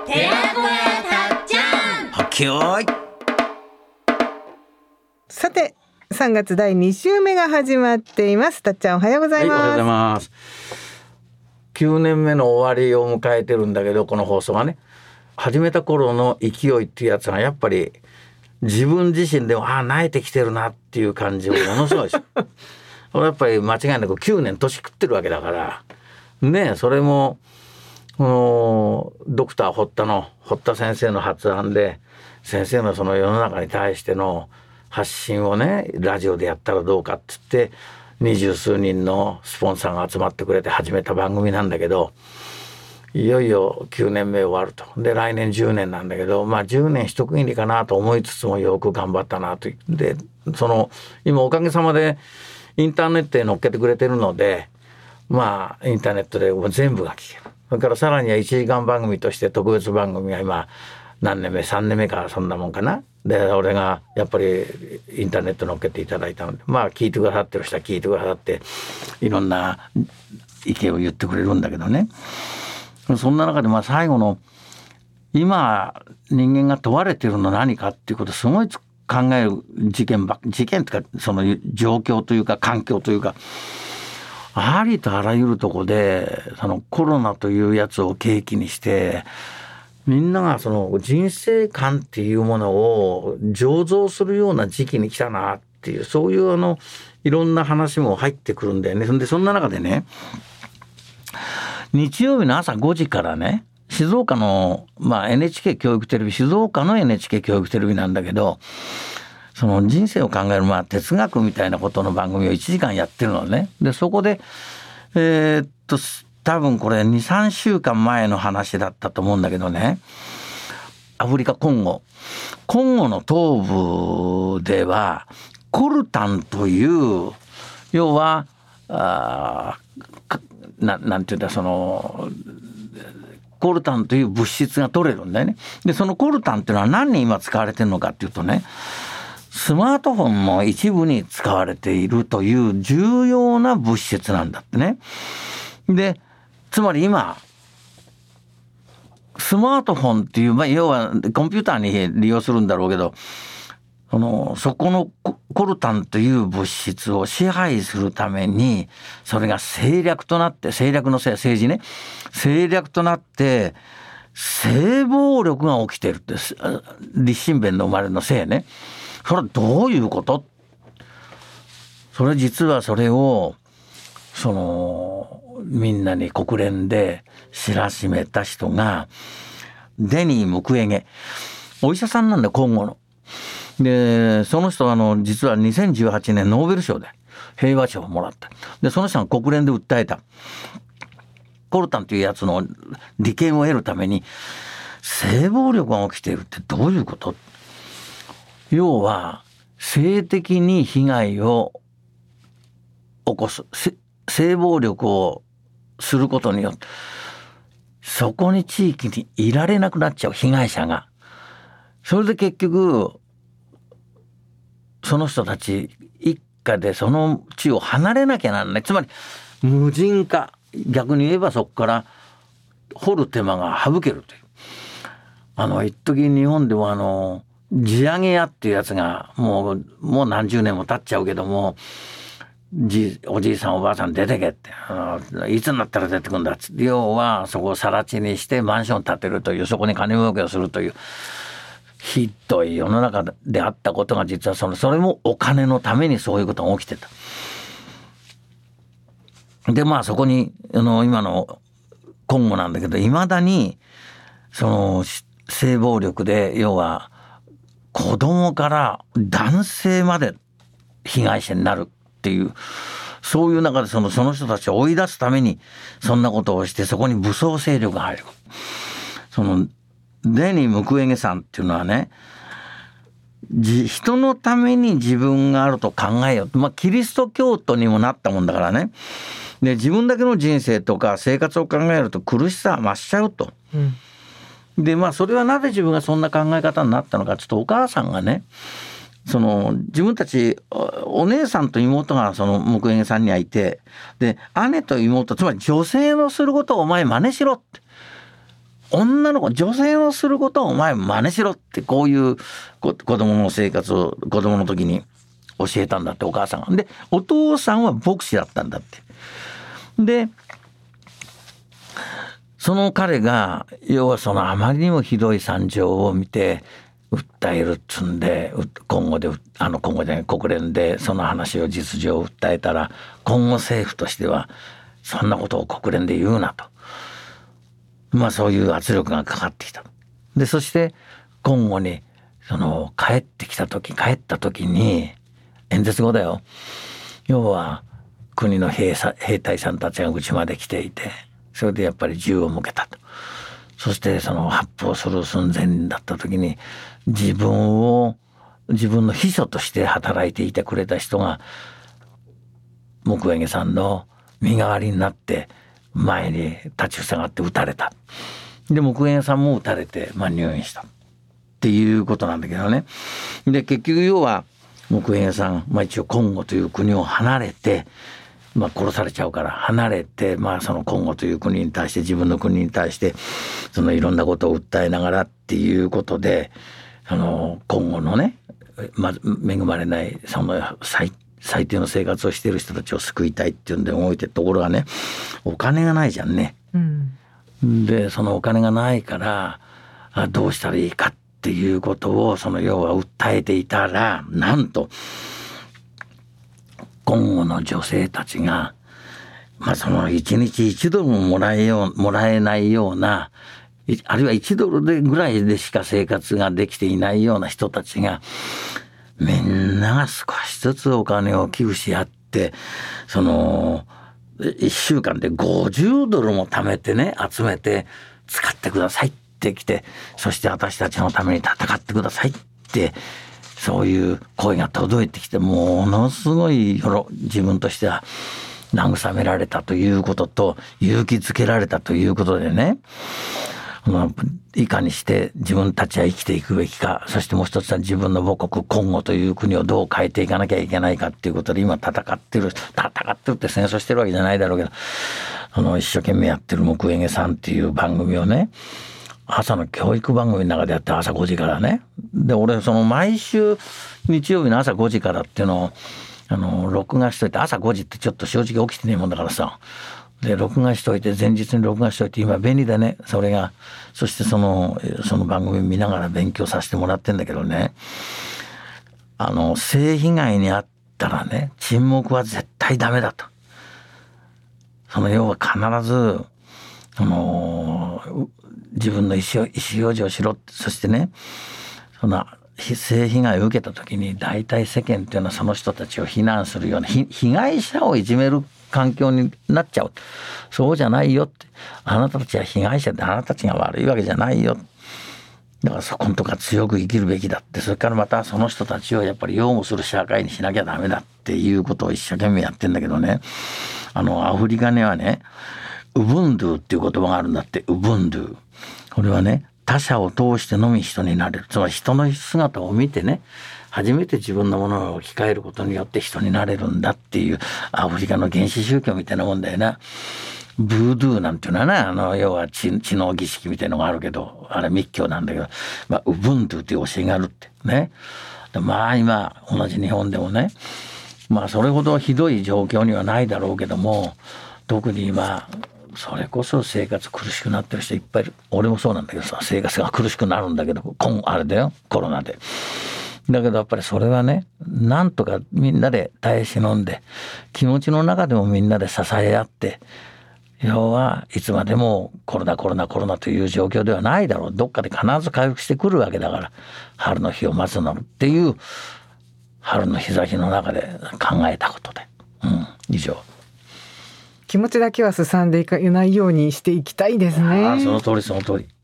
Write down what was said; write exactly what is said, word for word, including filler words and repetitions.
寺子屋たっちゃん。 はっけよい。 さてさんがつだいに週目が始まっています。たっちゃんおはようございます。 はい、おはようございます。きゅうねんめの終わりを迎えてるんだけど、この放送がね、始めた頃の勢いっていうやつがやっぱり自分自身でもああ慣れてきてるなっていう感じをものすごいですやっぱり間違いなくきゅうねん年食ってるわけだからね。それもドクター堀田の堀田先生の発案で、先生のその世の中に対しての発信をねラジオでやったらどうかって言って二十数人のスポンサーが集まってくれて始めた番組なんだけど、いよいよきゅうねんめ終わると。で来年じゅうねんなんだけど、まあじゅうねん一区切りかなと思いつつもよく頑張ったなと。でその今おかげさまでインターネットへ載っけてくれてるので、まあインターネットで全部が聞ける。それからさらにはいちじかん番組として特別番組が今何年目さんねんめかそんなもんかな。で俺がやっぱりインターネット載っけていただいたので、まあ聞いてくださってる人は聞いてくださっていろんな意見を言ってくれるんだけどね。そんな中でまあ最後の今人間が問われているのは何かっていうことをすごい考える事件ば事件というかその状況というか環境というか、ありとあらゆるとこでそのコロナというやつを契機にしてみんながその人生観っていうものを醸造するような時期に来たなっていう、そういうあのいろんな話も入ってくるんだよね。でそんな中でね、日曜日の朝ごじからね、静岡の、まあ、エヌエイチケー 教育テレビ、静岡の エヌエイチケー 教育テレビなんだけど、その人生を考える、まあ、哲学みたいなことの番組をいちじかんやってるのね。でそこでえー、っと多分これにさんしゅうかんまえの話だったと思うんだけどね、アフリカコンゴコンゴの東部ではコルタンという要はあな, なんていうんだそのコルタンという物質が取れるんだよね。でそのコルタンっていうのは何に今使われてるのかっていうとね、スマートフォンの一部に使われているという重要な物質なんだってね。でつまり今スマートフォンっていう、まあ、要はコンピューターに利用するんだろうけど、そのそこのコルタンという物質を支配するためにそれが政略となって、政略の政治ね、政略となって性暴力が起きてるって、立身弁の生まれの性ね。それはどういうこと？それ実はそれをそのみんなに国連で知らしめた人がデニー・ムクエゲ、お医者さんなんだよ、コンゴの。でその人はあの実はにせんじゅうはちねんノーベル賞で平和賞をもらった。でその人が国連で訴えたコルタンというやつの利権を得るために性暴力が起きているってどういうこと？要は性的に被害を起こす、性暴力をすることによってそこに地域にいられなくなっちゃう被害者が。それで結局その人たち一家でその地を離れなきゃならない。つまり無人化、逆に言えばそこから掘る手間が省けるという。あの一時日本でもあの地上げ屋っていうやつがもうもう何十年も経っちゃうけども、じおじいさんおばあさん出てけって、あのいつになったら出てくんだっつって、要はそこを更地にしてマンション建てるという、そこに金儲けをするというひどい世の中であったことが、実はそのそれもお金のためにそういうことが起きてた。でまあそこにあの今のコンゴなんだけど、いまだにその性暴力で要は子供から男性まで被害者になるっていう、そういう中でそのその人たちを追い出すためにそんなことをして、そこに武装勢力が入る。そのデニー・ムクエゲさんっていうのはね、人のために自分があると考えよう、まあ、キリスト教徒にもなったもんだからね。で自分だけの人生とか生活を考えると苦しさは増しちゃうと、うん、でまあそれはなぜ自分がそんな考え方になったのか、ちょっとお母さんがね、その自分たち お, お姉さんと妹がそのムクエゲさんにはいて、で姉と妹、つまり女性のすることをお前真似しろって、 女の子女性のすることをお前真似しろって、こういう子供の生活を子供の時に教えたんだって、お母さんが。でお父さんは牧師だったんだって。でその彼が要はそのあまりにもひどい惨状を見て訴えるっつんで、今後であの今後で国連でその話を実情を訴えたら、今後政府としてはそんなことを国連で言うなと、まあそういう圧力がかかってきた。でそして今後にその帰ってきた時帰った時に演説後だよ、要は国の 兵, 兵隊さんたちが家まで来ていて、それでやっぱり銃を向けたと。そしてその発砲する寸前だった時に、自分を自分の秘書として働いていてくれた人がムクウェゲさんの身代わりになって前に立ちふさがって撃たれた。でムクウェゲさんも撃たれて、まあ、入院したっていうことなんだけどね。で結局要はムクウェゲさん、まあ、一応コンゴという国を離れて、まあ、殺されちゃうから離れて、まあ、そのコンゴという国に対して、自分の国に対してそのいろんなことを訴えながらっていうことで、あのコンゴのね、まず恵まれないその最最低の生活をしている人たちを救いたいっていうんで動いてるところがね、お金がないじゃんね、うん、でそのお金がないからあどうしたらいいかっていうことをその要は訴えていたら、なんとコンゴの女性たちが、まあ、そのいちにちいちドルももらえようもらえないような、あるいはいちドルでぐらいでしか生活ができていないような人たちが、みんなが少しずつお金を寄付し合って、そのいっしゅうかんでごじゅうドルも貯めてね、集めて使ってくださいってきて、そして私たちのために戦ってくださいって、そういう声が届いてきて、ものすごい自分としては慰められたということと、勇気づけられたということでね、まあ、いかにして自分たちは生きていくべきか、そしてもう一つは自分の母国コンゴという国をどう変えていかなきゃいけないかっていうことで、今戦ってる戦ってるって戦争してるわけじゃないだろうけど、あの一生懸命やってるムクウェゲさんっていう番組をね、朝の教育番組の中でやって、朝ごじからね。で俺その毎週日曜日の朝ごじからっていうのをあの録画しといて、朝ごじってちょっと正直起きてねえもんだからさ、で録画しといて、前日に録画しといて、今便利だねそれが。そしてそのその番組見ながら勉強させてもらってんだけどね、あの性被害にあったらね、沈黙は絶対ダメだと。その要は必ずその自分の意思を意思表示をしろ。そしてね、その性被害を受けた時に大体世間っていうのはその人たちを非難するような、被害者をいじめる環境になっちゃう。そうじゃないよって、あなたたちは被害者で、あなたたちが悪いわけじゃないよ、だからそこんとか強く生きるべきだって、それからまたその人たちをやっぱり擁護する社会にしなきゃダメだっていうことを一生懸命やってんだけどね、あのアフリカにはねウブンドゥっていう言葉があるんだって。ウブンドゥ、これはね、他者を通してのみ人になれる。つまり人の姿を見てね、初めて自分のものを置き換えることによって人になれるんだっていう、アフリカの原始宗教みたいなもんだよな。ブードゥーなんていうのはね、あの要は知能儀式みたいのがあるけど、あれ密教なんだけど、まあ、ウブンドゥっていう教えがあるってね。でまあ今同じ日本でもね、まあそれほどひどい状況にはないだろうけども、特に今それこそ生活苦しくなってる人いっぱいいる。俺もそうなんだけどさ、生活が苦しくなるんだけど、今あれだよ、コロナで。だけどやっぱりそれはね、なんとかみんなで耐え忍んで、気持ちの中でもみんなで支え合って、要はいつまでもコロナコロナコロナという状況ではないだろう。どっかで必ず回復してくるわけだから、春の日を待つのっていう春の日差しの中で考えたことで、うん、以上。 気持ちだけはすさんでいかないようにしていきたいですね。 ああ、その通りその通り。